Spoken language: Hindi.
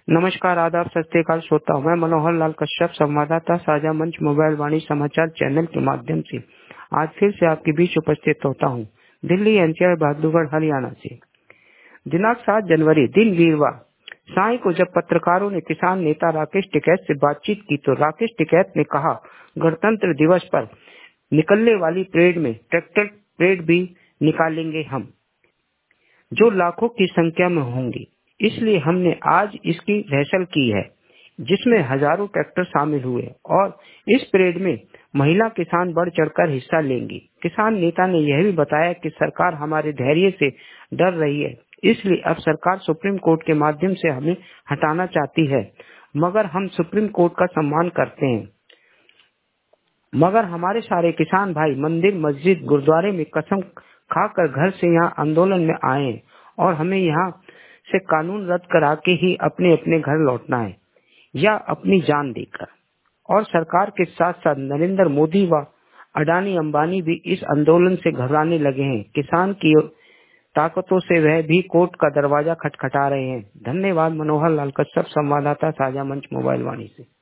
नमस्कार, आदाब, सत श्री अकाल श्रोता। मैं मनोहर लाल कश्यप, संवाददाता साझा मंच मोबाइल वाणी समाचार चैनल के माध्यम से आज फिर से आपके बीच उपस्थित होता हूं, दिल्ली एनसीआर बहादुरगढ़ हरियाणा से। दिनांक 7 जनवरी दिन वीरवार साय को जब पत्रकारों ने किसान नेता राकेश टिकैत से बातचीत की तो राकेश टिकैत ने कहा, गणतंत्र दिवस पर निकलने वाली परेड में ट्रैक्टर परेड भी निकालेंगे हम, जो लाखों की संख्या में होंगी। इसलिए हमने आज इसकी रिहर्सल की है, जिसमें हजारों ट्रैक्टर शामिल हुए और इस परेड में महिला किसान बढ़ चढ़कर हिस्सा लेंगी। किसान नेता ने यह भी बताया कि सरकार हमारे धैर्य से डर रही है, इसलिए अब सरकार सुप्रीम कोर्ट के माध्यम से हमें हटाना चाहती है, मगर हम सुप्रीम कोर्ट का सम्मान करते हैं। मगर हमारे सारे किसान भाई मंदिर, मस्जिद, गुरुद्वारे में कसम खाकर घर से यहाँ आंदोलन में आए हैं और हमें यहाँ से कानून रद्द करा के ही अपने अपने घर लौटना है, या अपनी जान देकर। और सरकार के साथ साथ नरेंद्र मोदी व अडानी अंबानी भी इस आंदोलन से घबराने लगे हैं। किसान की ताकतों से वह भी कोर्ट का दरवाजा खटखटा रहे हैं। धन्यवाद। मनोहर लाल कश्यप, संवाददाता साझा मंच मोबाइल वाणी से।